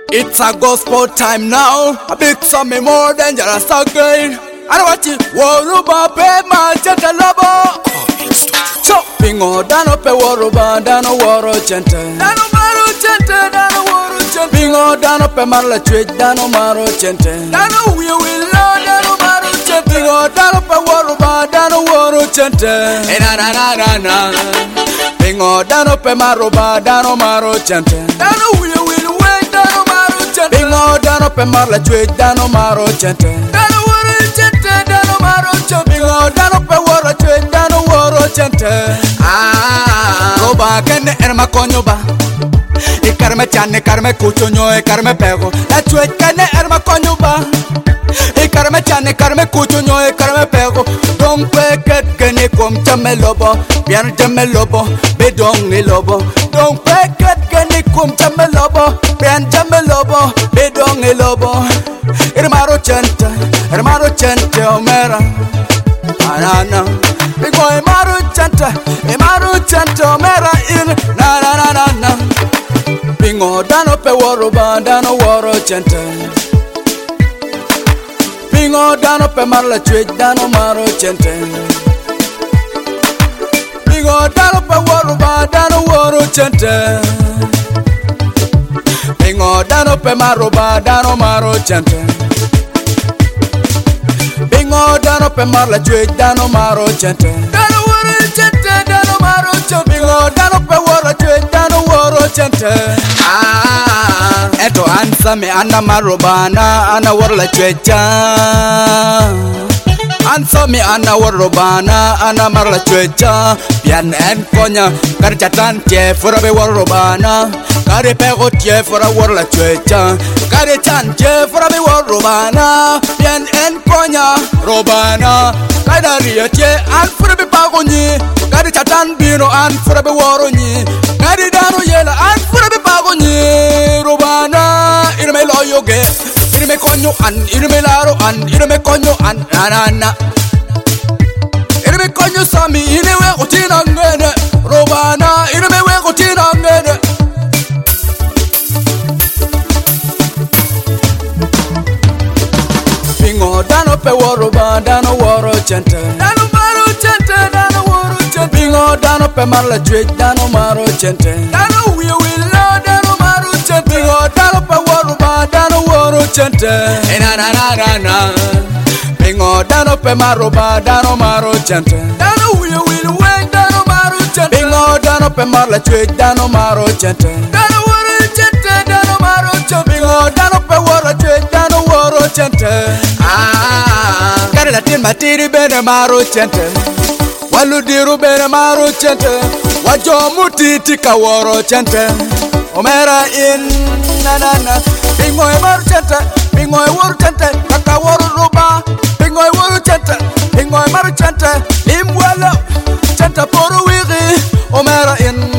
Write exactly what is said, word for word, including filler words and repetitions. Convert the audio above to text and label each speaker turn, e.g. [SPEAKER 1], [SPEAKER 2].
[SPEAKER 1] It's a gospel time now. A big something more dangerous again. I don't want you. Waruba pay my cheta lobo. Choppingo dano pe waruba dano waro chente. Dano maro chente dano waro chente. Bingo dano pe marla chwe dano maro chente. Dano we will learn dano maro chente. Bingo dano pe waruba dano waro chente. Eh na na na na na. Bingo dano pe maruba dano maro chente. Dano we will wait dano maro chente. Bingo dano pe marla chwe dano maro chente. Dano waro chente dano maro chente. Bingo dano pe waro chwe dano waro chente. Ah, roba kene erma konyoba. I karme chane karme kuchonyo e karme pego. La chwe kene erma konyoba. I karme chane karme kuchonyo e karme pego. Don kwe ket kene kom chame lobo. Pian chame lobo, bedong ni lobo. Don kwe ket kene kom chame lobo. Pian chame lobo, bedong ni lobo. Hermano chente, hermano chente omera. Anana, big boy maru chente, e maru chente omera in. Na na na na na. Bingo dano pe woro ba dano woro chente. Bingo dano pe marla chwe dano maro chente. Bingo dano pe woro ba dano woro chente. Bingo dano pe maro ba dano maro chente. Bingo dano pe marla chwe dano maro chente. Dano woro chente dano maro chente. Bingo dano pe woro chwe dano woro chente. Ah, eto ansa me ana marobana ana warla chwecha. Ansa me ana warobana ana marla chwecha. Pian en konya karchatan che fora be warobana. Kare pego che fora warla chwecha. Kare chan che fora be warobana. Pian en konya robana. Kada ria che an fora be pagoni. Kare chatan bino an fora be waroni. Kare dano yela an fora be pagoni. Robana irme loyoge. Irme konyo an irme laro an irme konyo an anana. Irme konyo sami inewe kutina ngene. Robana irme we kutina ngene. Bingo dano pe woro ba dano woro chente. Dano maro chente dano woro chente. Bingo dano pe marla chwe dano maro chente. Dano we will learn dano maro chente. Bingo dano pe woro ba dano woro chente. Eh na na na na na. Bingo dano pe maro ba dano maro chente. Dano we will wait dano maro chente. Bingo dano pe marla chwe dano maro chente. Dano woro chente dano maro chente. Bingo dano pe woro chwe dano woro chente. Ah, kare latin matiri bene maro chente. Walu diru bene maro chente. Wajo mutiti ka woro chente. Omera in na na na. Bingo e maro chente. Bingo e woro chente. Kaka woro ruba. Bingo e woro chente. Bingo e maro chente. Limwalo chente poru wiri. Omera in